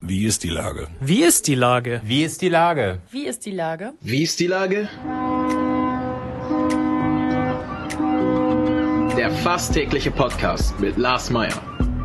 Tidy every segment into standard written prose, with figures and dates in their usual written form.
Wie ist die Lage? Wie ist die Lage? Wie ist die Lage? Wie ist die Lage? Wie ist die Lage? Der fast tägliche Podcast mit Lars Meyer.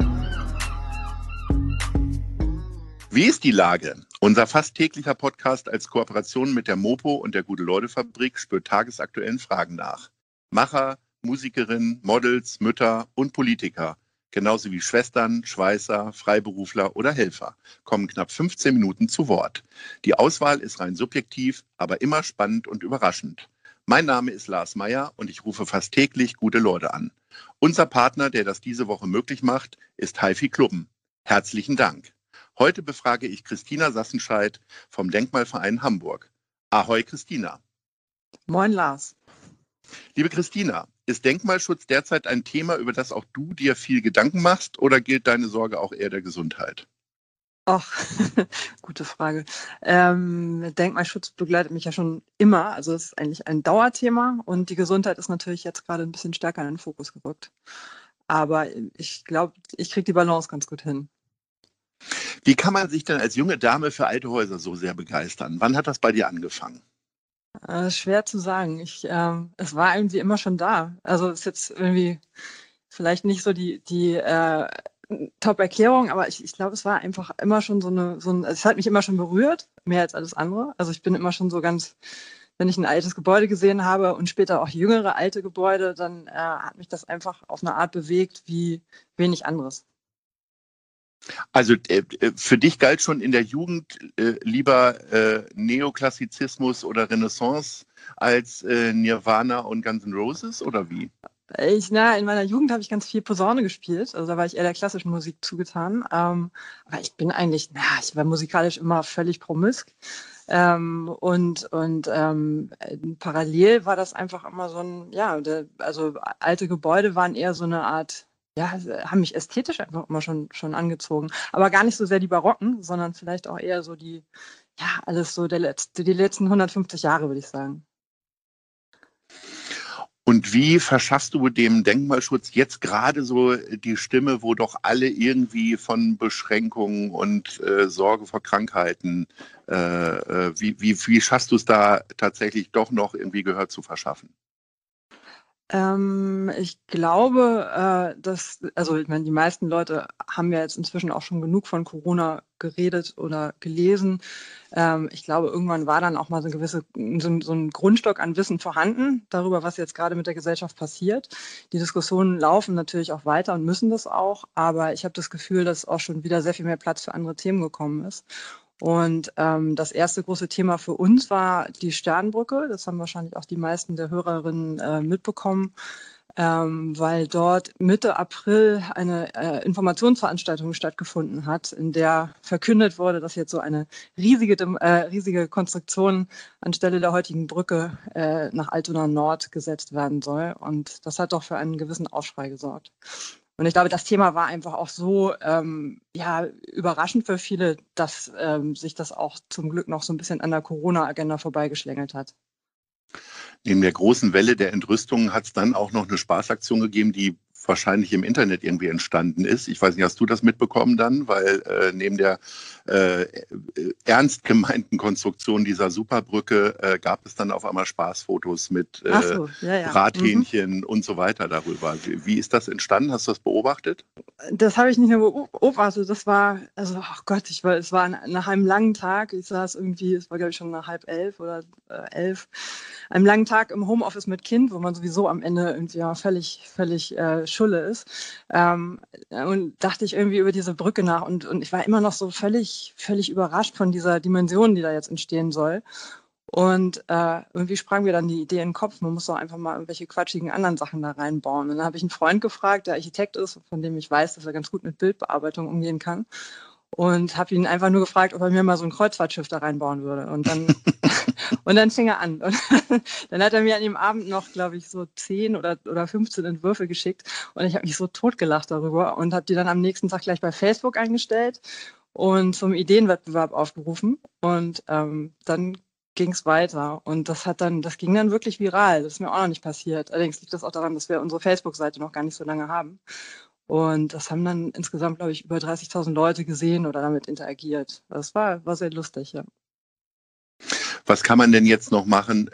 Wie ist die Lage? Unser fast täglicher Podcast als Kooperation mit der Mopo und der Gute-Leute-Fabrik spürt tagesaktuellen Fragen nach. Macher, Musikerinnen, Models, Mütter und Politiker, genauso wie Schwestern, Schweißer, Freiberufler oder Helfer, kommen knapp 15 Minuten zu Wort. Die Auswahl ist rein subjektiv, aber immer spannend und überraschend. Mein Name ist Lars Meyer und ich rufe fast täglich gute Leute an. Unser Partner, der das diese Woche möglich macht, ist HiFi Klubben. Herzlichen Dank. Heute befrage ich Christina Sassenscheid vom Denkmalverein Hamburg. Ahoi Christina. Moin Lars. Liebe Christina, ist Denkmalschutz derzeit ein Thema, über das auch du dir viel Gedanken machst, oder gilt deine Sorge auch eher der Gesundheit? Ach, gute Frage. Denkmalschutz begleitet mich ja schon immer, also es ist eigentlich ein Dauerthema und die Gesundheit ist natürlich jetzt gerade ein bisschen stärker in den Fokus gerückt. Aber ich glaube, ich kriege die Balance ganz gut hin. Wie kann man sich denn als junge Dame für alte Häuser so sehr begeistern? Wann hat das bei dir angefangen? Schwer zu sagen. Es war irgendwie immer schon da. Also es ist jetzt irgendwie vielleicht nicht so die Top-Erklärung, aber ich glaube, es war einfach immer schon es hat mich immer schon berührt, mehr als alles andere. Also ich bin immer schon so ganz, wenn ich ein altes Gebäude gesehen habe und später auch jüngere alte Gebäude, dann hat mich das einfach auf eine Art bewegt wie wenig anderes. Also für dich galt schon in der Jugend lieber Neoklassizismus oder Renaissance als Nirvana und Guns N' Roses, oder wie? In meiner Jugend habe ich ganz viel Posaune gespielt, also da war ich eher der klassischen Musik zugetan. Aber ich bin eigentlich, ich war musikalisch immer völlig promisk. Parallel war das einfach immer so also alte Gebäude waren eher so eine Art, haben mich ästhetisch einfach immer schon angezogen. Aber gar nicht so sehr die Barocken, sondern vielleicht auch eher so alles so die letzten 150 Jahre, würde ich sagen. Und wie verschaffst du dem Denkmalschutz jetzt gerade so die Stimme, wo doch alle irgendwie von Beschränkungen und Sorge vor Krankheiten, wie schaffst du es da tatsächlich doch noch irgendwie Gehör zu verschaffen? Ich glaube, die meisten Leute haben ja jetzt inzwischen auch schon genug von Corona geredet oder gelesen. Ich glaube, irgendwann war dann auch mal so ein Grundstock an Wissen vorhanden darüber, was jetzt gerade mit der Gesellschaft passiert. Die Diskussionen laufen natürlich auch weiter und müssen das auch, aber ich habe das Gefühl, dass auch schon wieder sehr viel mehr Platz für andere Themen gekommen ist. Und das erste große Thema für uns war die Sternbrücke. Das haben wahrscheinlich auch die meisten der Hörerinnen mitbekommen, weil dort Mitte April eine Informationsveranstaltung stattgefunden hat, in der verkündet wurde, dass jetzt so eine riesige Konstruktion anstelle der heutigen Brücke nach Altona Nord gesetzt werden soll. Und das hat doch für einen gewissen Aufschrei gesorgt. Und ich glaube, das Thema war einfach auch so überraschend für viele, dass sich das auch zum Glück noch so ein bisschen an der Corona-Agenda vorbeigeschlängelt hat. Neben der großen Welle der Entrüstung hat es dann auch noch eine Spaßaktion gegeben, die wahrscheinlich im Internet irgendwie entstanden ist. Ich weiß nicht, hast du das mitbekommen dann? Weil neben der ernst gemeinten Konstruktion dieser Superbrücke gab es dann auf einmal Spaßfotos mit Brathähnchen und so weiter darüber. Wie ist das entstanden? Hast du das beobachtet? Das habe ich nicht nur beobachtet. Das war, es war nach einem langen Tag. Es war, glaube ich, schon nach 10:30 oder 11. Einem langen Tag im Homeoffice mit Kind, wo man sowieso am Ende irgendwie völlig Schulle ist. Und dachte ich irgendwie über diese Brücke nach und ich war immer noch so völlig überrascht von dieser Dimension, die da jetzt entstehen soll. Und irgendwie sprang mir dann die Idee in den Kopf, man muss doch einfach mal irgendwelche quatschigen anderen Sachen da reinbauen. Und dann habe ich einen Freund gefragt, der Architekt ist, von dem ich weiß, dass er ganz gut mit Bildbearbeitung umgehen kann. Und habe ihn einfach nur gefragt, ob er mir mal so ein Kreuzfahrtschiff da reinbauen würde. Und dann fing er an. Und dann hat er mir an dem Abend noch, glaube ich, so 10 oder 15 Entwürfe geschickt. Und ich habe mich so totgelacht darüber und habe die dann am nächsten Tag gleich bei Facebook eingestellt und zum Ideenwettbewerb aufgerufen. Und dann ging es weiter. Und das ging dann wirklich viral. Das ist mir auch noch nicht passiert. Allerdings liegt das auch daran, dass wir unsere Facebook-Seite noch gar nicht so lange haben. Und das haben dann insgesamt, glaube ich, über 30.000 Leute gesehen oder damit interagiert. Das war sehr lustig, ja. Was kann man denn jetzt noch machen,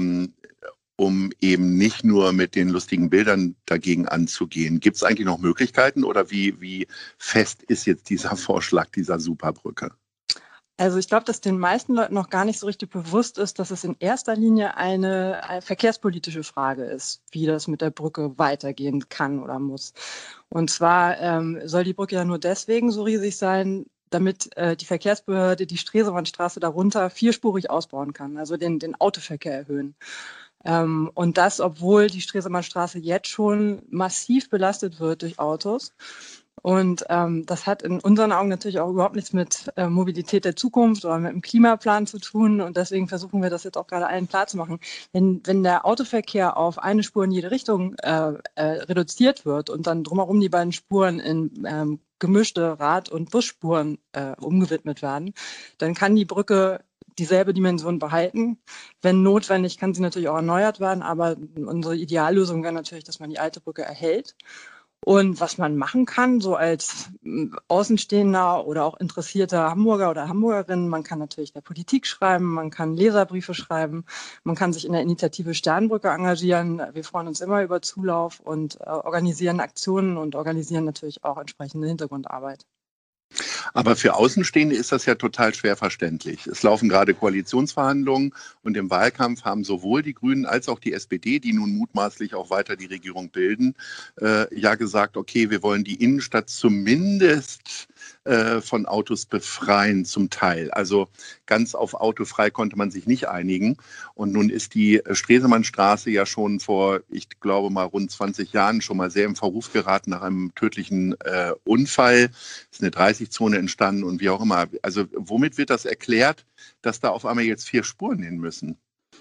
um eben nicht nur mit den lustigen Bildern dagegen anzugehen? Gibt es eigentlich noch Möglichkeiten oder wie fest ist jetzt dieser Vorschlag dieser Superbrücke? Also ich glaube, dass den meisten Leuten noch gar nicht so richtig bewusst ist, dass es in erster Linie eine verkehrspolitische Frage ist, wie das mit der Brücke weitergehen kann oder muss. Und zwar soll die Brücke ja nur deswegen so riesig sein, damit die Verkehrsbehörde die Stresemannstraße darunter vierspurig ausbauen kann, also den Autoverkehr erhöhen. Und das, obwohl die Stresemannstraße jetzt schon massiv belastet wird durch Autos. Und das hat in unseren Augen natürlich auch überhaupt nichts mit Mobilität der Zukunft oder mit dem Klimaplan zu tun. Und deswegen versuchen wir das jetzt auch gerade allen klarzumachen. Wenn der Autoverkehr auf eine Spur in jede Richtung reduziert wird und dann drumherum die beiden Spuren in gemischte Rad- und Busspuren umgewidmet werden, dann kann die Brücke dieselbe Dimension behalten. Wenn notwendig, kann sie natürlich auch erneuert werden, aber unsere Ideallösung wäre natürlich, dass man die alte Brücke erhält. Und was man machen kann, so als Außenstehender oder auch interessierter Hamburger oder Hamburgerin, man kann natürlich der Politik schreiben, man kann Leserbriefe schreiben, man kann sich in der Initiative Sternbrücke engagieren. Wir freuen uns immer über Zulauf und organisieren Aktionen und organisieren natürlich auch entsprechende Hintergrundarbeit. Aber für Außenstehende ist das ja total schwer verständlich. Es laufen gerade Koalitionsverhandlungen und im Wahlkampf haben sowohl die Grünen als auch die SPD, die nun mutmaßlich auch weiter die Regierung bilden, ja gesagt, okay, wir wollen die Innenstadt zumindest von Autos befreien zum Teil. Also ganz auf autofrei konnte man sich nicht einigen. Und nun ist die Stresemannstraße ja schon vor, ich glaube mal rund 20 Jahren schon mal sehr im Verruf geraten nach einem tödlichen Unfall. Es ist eine 30-Zone entstanden und wie auch immer. Also womit wird das erklärt, dass da auf einmal jetzt 4 Spuren hin müssen?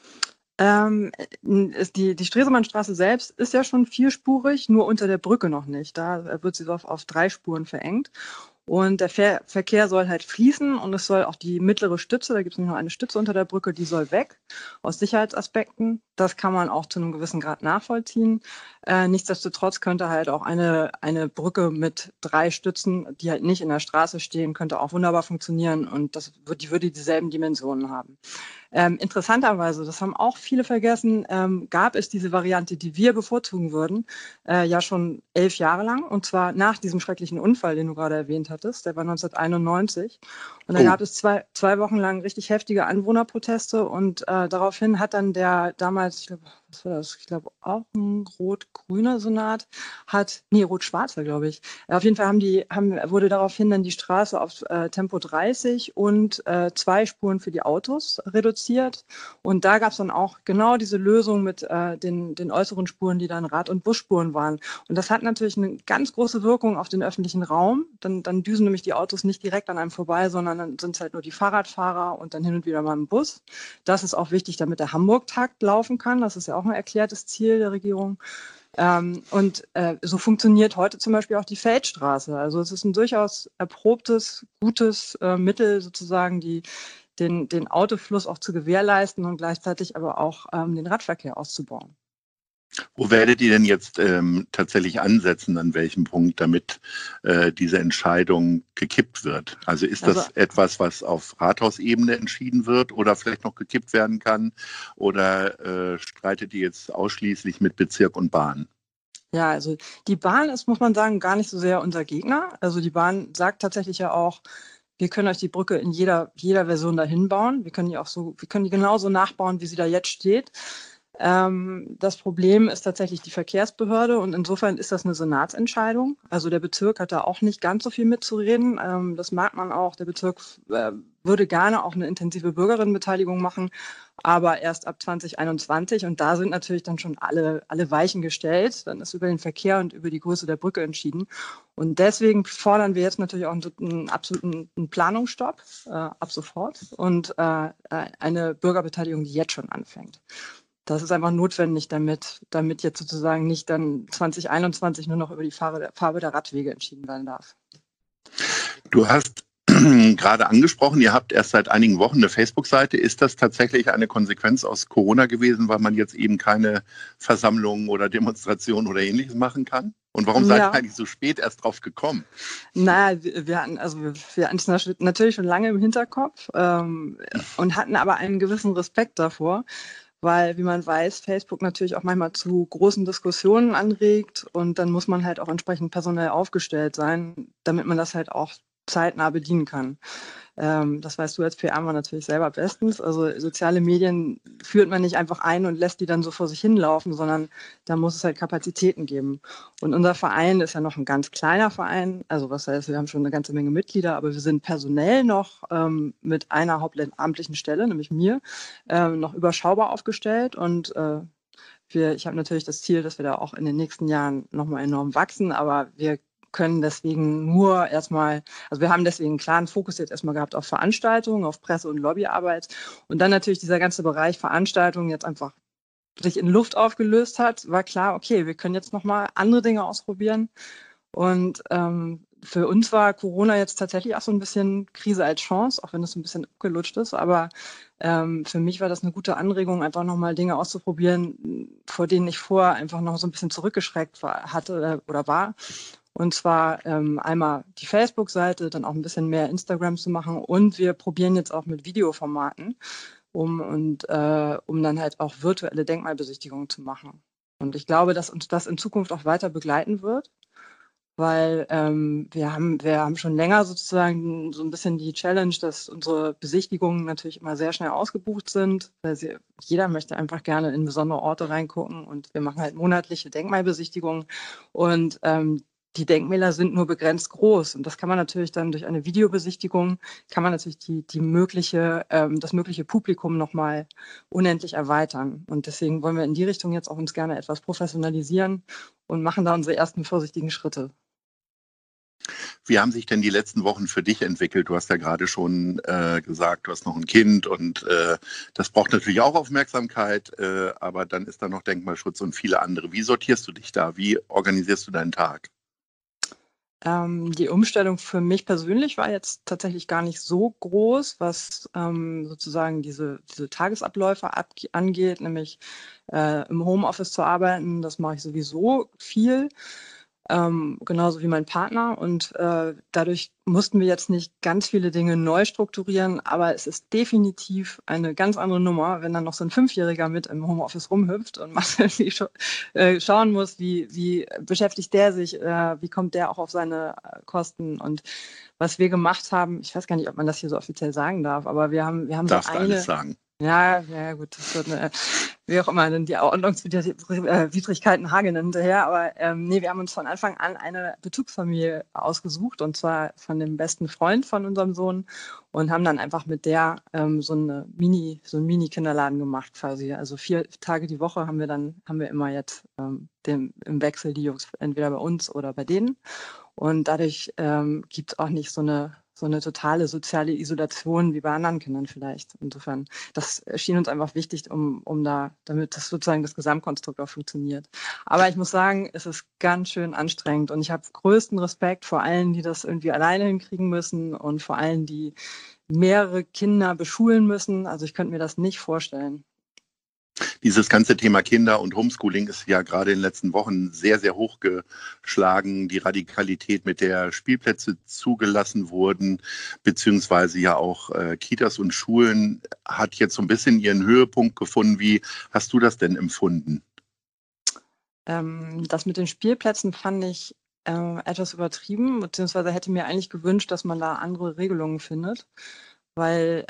Die Stresemannstraße selbst ist ja schon vierspurig, nur unter der Brücke noch nicht. Da wird sie so auf 3 Spuren verengt. Und der Verkehr soll halt fließen und es soll auch die mittlere Stütze, da gibt es nämlich noch eine Stütze unter der Brücke, die soll weg, aus Sicherheitsaspekten. Das kann man auch zu einem gewissen Grad nachvollziehen. Nichtsdestotrotz könnte halt auch eine Brücke mit 3 Stützen, die halt nicht in der Straße stehen, könnte auch wunderbar funktionieren und die würde dieselben Dimensionen haben. Interessanterweise, das haben auch viele vergessen, gab es diese Variante, die wir bevorzugen würden, ja schon 11 Jahre lang. Und zwar nach diesem schrecklichen Unfall, den du gerade erwähnt hattest. Der war 1991. Und da gab es zwei Wochen lang richtig heftige Anwohnerproteste. Und daraufhin hat dann der damals, ich glaube auch ein rot-grüner Senat, rot-schwarzer, glaube ich. Auf jeden Fall wurde daraufhin dann die Straße auf Tempo 30 und 2 Spuren für die Autos reduziert. Und da gab es dann auch genau diese Lösung mit den äußeren Spuren, die dann Rad- und Busspuren waren. Und das hat natürlich eine ganz große Wirkung auf den öffentlichen Raum. Dann düsen nämlich die Autos nicht direkt an einem vorbei, sondern dann sind es halt nur die Fahrradfahrer und dann hin und wieder mal ein Bus. Das ist auch wichtig, damit der Hamburg-Takt laufen kann. Das ist ja auch ein erklärtes Ziel der Regierung. So funktioniert heute zum Beispiel auch die Feldstraße. Also es ist ein durchaus erprobtes, gutes Mittel sozusagen, den Autofluss auch zu gewährleisten und gleichzeitig aber auch den Radverkehr auszubauen. Wo werdet ihr denn jetzt tatsächlich ansetzen, an welchem Punkt, damit diese Entscheidung gekippt wird? Also ist das etwas, was auf Rathausebene entschieden wird oder vielleicht noch gekippt werden kann? Oder streitet ihr jetzt ausschließlich mit Bezirk und Bahn? Ja, also die Bahn ist, muss man sagen, gar nicht so sehr unser Gegner. Also die Bahn sagt tatsächlich ja auch, wir können euch die Brücke in jeder Version dahin bauen. Wir können die genauso nachbauen, wie sie da jetzt steht. Das Problem ist tatsächlich die Verkehrsbehörde und insofern ist das eine Senatsentscheidung. Also der Bezirk hat da auch nicht ganz so viel mitzureden. Das mag man auch. Der Bezirk würde gerne auch eine intensive Bürgerinnenbeteiligung machen, aber erst ab 2021 und da sind natürlich dann schon alle Weichen gestellt. Dann ist über den Verkehr und über die Größe der Brücke entschieden. Und deswegen fordern wir jetzt natürlich auch einen absoluten Planungsstopp ab sofort und eine Bürgerbeteiligung, die jetzt schon anfängt. Das ist einfach notwendig, damit jetzt sozusagen nicht dann 2021 nur noch über die Farbe der Radwege entschieden werden darf. Du hast gerade angesprochen, ihr habt erst seit einigen Wochen eine Facebook-Seite. Ist das tatsächlich eine Konsequenz aus Corona gewesen, weil man jetzt eben keine Versammlungen oder Demonstrationen oder Ähnliches machen kann? Und warum seid ihr Ja, eigentlich so spät erst drauf gekommen? naja, wir hatten es natürlich schon lange im Hinterkopf und hatten aber einen gewissen Respekt davor, weil, wie man weiß, Facebook natürlich auch manchmal zu großen Diskussionen anregt und dann muss man halt auch entsprechend personell aufgestellt sein, damit man das halt auch zeitnah bedienen kann. Das weißt du als PR-Mann natürlich selber bestens. Also soziale Medien führt man nicht einfach ein und lässt die dann so vor sich hinlaufen, sondern da muss es halt Kapazitäten geben. Und unser Verein ist ja noch ein ganz kleiner Verein. Also was heißt, wir haben schon eine ganze Menge Mitglieder, aber wir sind personell noch mit einer hauptamtlichen Stelle, nämlich mir, noch überschaubar aufgestellt und ich habe natürlich das Ziel, dass wir da auch in den nächsten Jahren nochmal enorm wachsen, aber wir können deswegen nur erstmal, also wir haben deswegen einen klaren Fokus jetzt erstmal gehabt auf Veranstaltungen, auf Presse- und Lobbyarbeit und dann natürlich dieser ganze Bereich Veranstaltungen jetzt einfach sich in Luft aufgelöst hat, war klar, okay, wir können jetzt nochmal andere Dinge ausprobieren und für uns war Corona jetzt tatsächlich auch so ein bisschen Krise als Chance, auch wenn es ein bisschen abgelutscht ist. Aber für mich war das eine gute Anregung, einfach nochmal Dinge auszuprobieren, vor denen ich vorher einfach noch so ein bisschen zurückgeschreckt hatte oder war. Und zwar einmal die Facebook-Seite, dann auch ein bisschen mehr Instagram zu machen. Und wir probieren jetzt auch mit Videoformaten, um dann halt auch virtuelle Denkmalbesichtigungen zu machen. Und ich glaube, dass uns das in Zukunft auch weiter begleiten wird, weil wir haben schon länger sozusagen so ein bisschen die Challenge, dass unsere Besichtigungen natürlich immer sehr schnell ausgebucht sind, weil jeder möchte einfach gerne in besondere Orte reingucken und wir machen halt monatliche Denkmalbesichtigungen und die Denkmäler sind nur begrenzt groß und das kann man natürlich dann durch eine Videobesichtigung, kann man natürlich das mögliche Publikum nochmal unendlich erweitern und deswegen wollen wir in die Richtung jetzt auch uns gerne etwas professionalisieren und machen da unsere ersten vorsichtigen Schritte. Wie haben sich denn die letzten Wochen für dich entwickelt? Du hast ja gerade schon gesagt, du hast noch ein Kind und das braucht natürlich auch Aufmerksamkeit, aber dann ist da noch Denkmalschutz und viele andere. Wie sortierst du dich da? Wie organisierst du deinen Tag? Die Umstellung für mich persönlich war jetzt tatsächlich gar nicht so groß, was sozusagen diese Tagesabläufe angeht, nämlich im Homeoffice zu arbeiten. Das mache ich sowieso viel. Genauso wie mein Partner. Und dadurch mussten wir jetzt nicht ganz viele Dinge neu strukturieren, aber es ist definitiv eine ganz andere Nummer, wenn dann noch so ein Fünfjähriger mit im Homeoffice rumhüpft und man irgendwie schauen muss, wie beschäftigt der sich, wie kommt der auch auf seine Kosten. Und was wir gemacht haben, ich weiß gar nicht, ob man das hier so offiziell sagen darf, aber wir haben so Darfst alles sagen. ja, gut, das wird wie auch immer, dann die Ordnungswidrigkeiten hageln hinterher. Aber nee, wir haben uns von Anfang an eine Bezugsfamilie ausgesucht und zwar von dem besten Freund von unserem Sohn und haben dann einfach mit der so einen Mini-Kinderladen gemacht quasi. Also 4 Tage die Woche haben wir immer jetzt im Wechsel die Jungs entweder bei uns oder bei denen. Und dadurch gibt es auch nicht so eine totale soziale Isolation wie bei anderen Kindern vielleicht. Insofern, das erschien uns einfach wichtig, damit das sozusagen das Gesamtkonstrukt auch funktioniert. Aber ich muss sagen, es ist ganz schön anstrengend und ich habe größten Respekt vor allen, die das irgendwie alleine hinkriegen müssen und vor allen, die mehrere Kinder beschulen müssen. Also ich könnte mir das nicht vorstellen. Dieses ganze Thema Kinder und Homeschooling ist ja gerade in den letzten Wochen sehr, sehr hochgeschlagen. Die Radikalität, mit der Spielplätze zugelassen wurden, beziehungsweise ja auch Kitas und Schulen, hat jetzt so ein bisschen ihren Höhepunkt gefunden. Wie hast du das denn empfunden? Das mit den Spielplätzen fand ich etwas übertrieben, beziehungsweise hätte mir eigentlich gewünscht, dass man da andere Regelungen findet, weil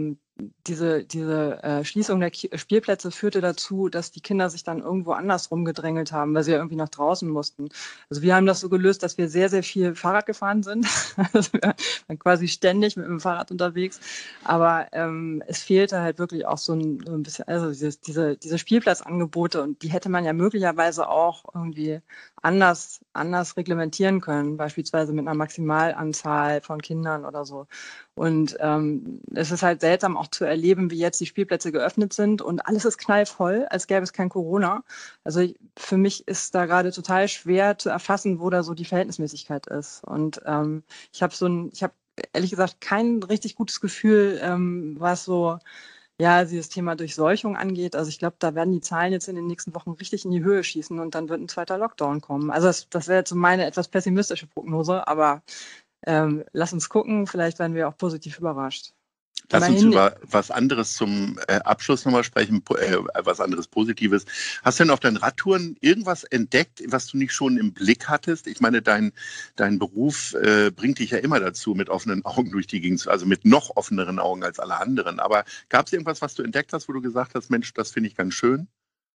diese Schließung der Spielplätze führte dazu, dass die Kinder sich dann irgendwo anders rumgedrängelt haben, weil sie ja irgendwie nach draußen mussten. Also wir haben das so gelöst, dass wir sehr, sehr viel Fahrrad gefahren sind. Also wir waren quasi ständig mit dem Fahrrad unterwegs. Aber es fehlte halt wirklich auch so ein bisschen, also diese Spielplatzangebote und die hätte man ja möglicherweise auch irgendwie anders reglementieren können, beispielsweise mit einer Maximalanzahl von Kindern oder so. Und es ist halt seltsam auch zu erleben, wie jetzt die Spielplätze geöffnet sind und alles ist knallvoll, als gäbe es kein Corona. Also für mich ist da gerade total schwer zu erfassen, wo da so die Verhältnismäßigkeit ist. Und ich habe ehrlich gesagt kein richtig gutes Gefühl, was so dieses Thema Durchseuchung angeht. Also ich glaube, da werden die Zahlen jetzt in den nächsten Wochen richtig in die Höhe schießen und dann wird ein zweiter Lockdown kommen. Also das wäre jetzt so meine etwas pessimistische Prognose, aber lass uns gucken, vielleicht werden wir auch positiv überrascht. Lass uns über was anderes zum Abschluss nochmal sprechen, was anderes Positives. Hast du denn auf deinen Radtouren irgendwas entdeckt, was du nicht schon im Blick hattest? Ich meine, dein Beruf bringt dich ja immer dazu, mit offenen Augen durch die Gegend, also mit noch offeneren Augen als alle anderen. Aber gab es irgendwas, was du entdeckt hast, wo du gesagt hast, Mensch, das finde ich ganz schön?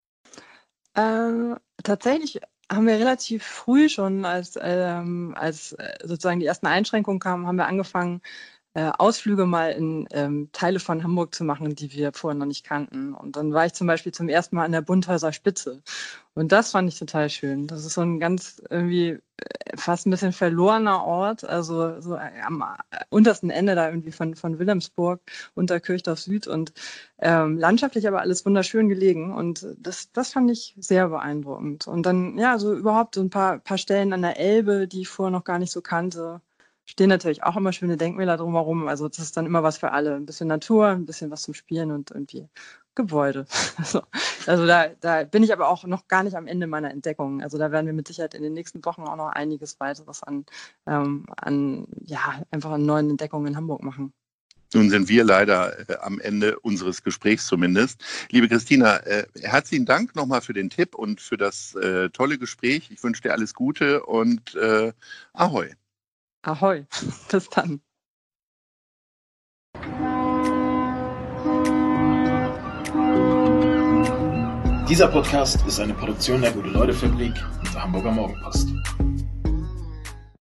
Tatsächlich haben wir relativ früh schon, als sozusagen die ersten Einschränkungen kamen, haben wir angefangen, Ausflüge mal in Teile von Hamburg zu machen, die wir vorher noch nicht kannten. Und dann war ich zum Beispiel zum ersten Mal an der Bunthäuser Spitze. Und das fand ich total schön. Das ist so ein ganz irgendwie fast ein bisschen verlorener Ort, also so am untersten Ende da irgendwie von Wilhelmsburg, unter Kirchdorf Süd und landschaftlich aber alles wunderschön gelegen. Und das fand ich sehr beeindruckend. Und dann, so überhaupt so ein paar Stellen an der Elbe, die ich vorher noch gar nicht so kannte. Stehen natürlich auch immer schöne Denkmäler drumherum. Also das ist dann immer was für alle. Ein bisschen Natur, ein bisschen was zum Spielen und irgendwie Gebäude. Also da bin ich aber auch noch gar nicht am Ende meiner Entdeckung. Also da werden wir mit Sicherheit in den nächsten Wochen auch noch einiges weiteres an einfach an neuen Entdeckungen in Hamburg machen. Nun sind wir leider am Ende unseres Gesprächs zumindest. Liebe Christina, herzlichen Dank nochmal für den Tipp und für das tolle Gespräch. Ich wünsche dir alles Gute und Ahoi. Ahoi, bis dann. Dieser Podcast ist eine Produktion der Gute-Leute-Fabrik und der Hamburger Morgenpost.